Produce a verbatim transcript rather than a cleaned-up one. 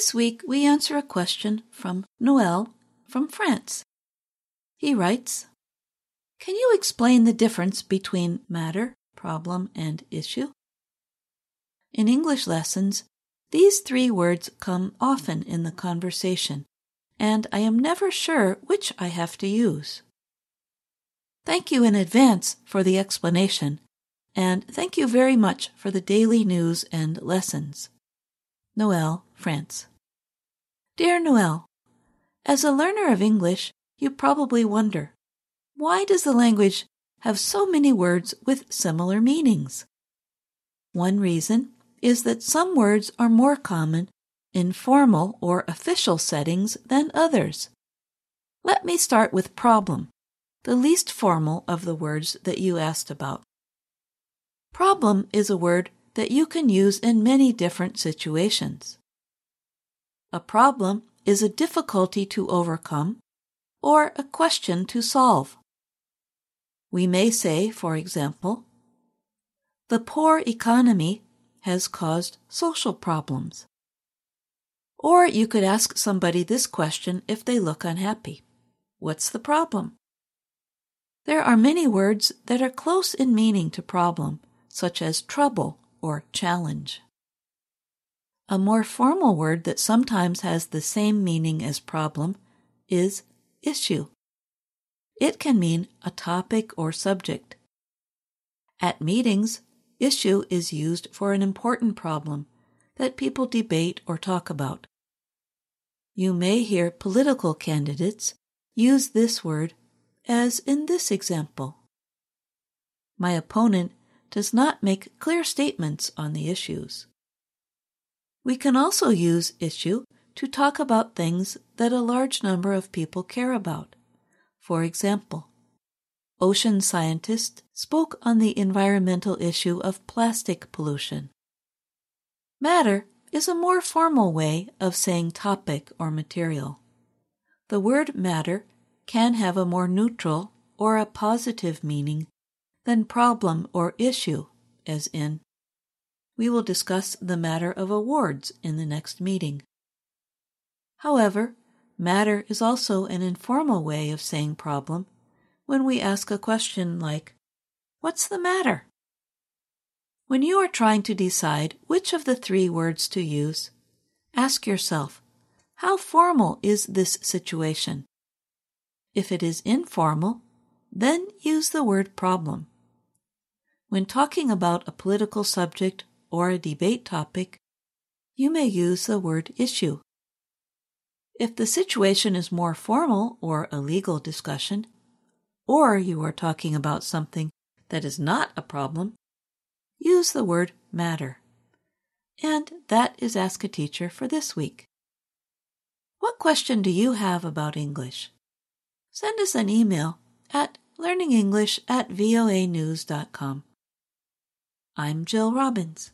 This week we answer a question from Noel from France. He writes, "Can you explain the difference between matter, problem, and issue?" In English lessons, these three words come often in the conversation, and I am never sure which I have to use. Thank you in advance for the explanation, and thank you very much for the daily news and lessons. Noel, France. Dear Noel, as a learner of English, you probably wonder, why does the language have so many words with similar meanings? One reason is that some words are more common in formal or official settings than others. Let me start with problem, the least formal of the words that you asked about. Problem is a word that you can use in many different situations. A problem is a difficulty to overcome or a question to solve. We may say, for example, the poor economy has caused social problems. Or you could ask somebody this question if they look unhappy. What's the problem? There are many words that are close in meaning to problem, such as trouble or challenge. A more formal word that sometimes has the same meaning as problem is issue. It can mean a topic or subject. At meetings, issue is used for an important problem that people debate or talk about. You may hear political candidates use this word, as in this example. My opponent does not make clear statements on the issues. We can also use issue to talk about things that a large number of people care about. For example, ocean scientists spoke on the environmental issue of plastic pollution. Matter is a more formal way of saying topic or material. The word matter can have a more neutral or a positive meaning than problem or issue, as in, we will discuss the matter of awards in the next meeting. However, matter is also an informal way of saying problem when we ask a question like, "What's the matter?" When you are trying to decide which of the three words to use, ask yourself, how formal is this situation? If it is informal, then use the word problem. When talking about a political subject or a debate topic, you may use the word issue. If the situation is more formal or a legal discussion, or you are talking about something that is not a problem, use the word matter. And that is Ask a Teacher for this week. What question do you have about English? Send us an email at learningenglish at voa news dot com. I'm Jill Robbins.